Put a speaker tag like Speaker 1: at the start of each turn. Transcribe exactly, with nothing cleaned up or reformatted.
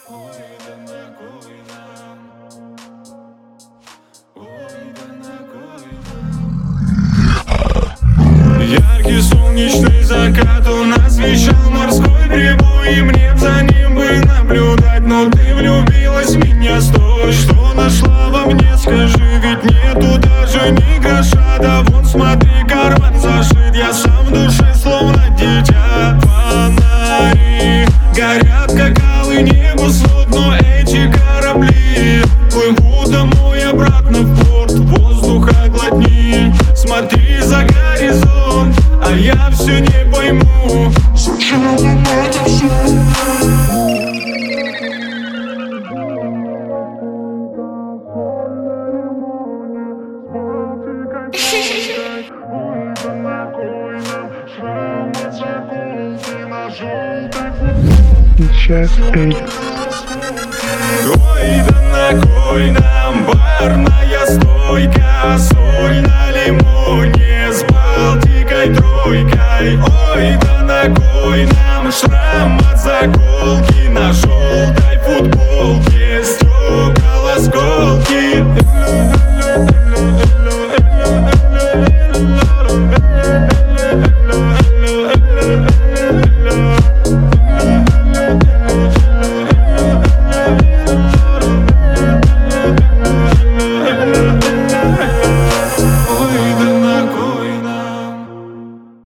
Speaker 1: Ой, да на кой нам? Ой, да на кой нам? Яркий солнечный закат у нас вещал морской прибой, и мне за ним бы наблюдать. Но ты влюбилась в меня, стой, что нашла во мне, скажи, ведь нету даже ни гроша. Да вон смотри, карман зашит, я сам в душе словно дитя. Фонари горят, как алый небосвод, но эти корабли плывут домой обратно в порт. Воздуха глотни, смотри за горизонт, а я все не пойму, зачем нам это все.
Speaker 2: Сейчас эйд.
Speaker 1: Ой, да на кой нам?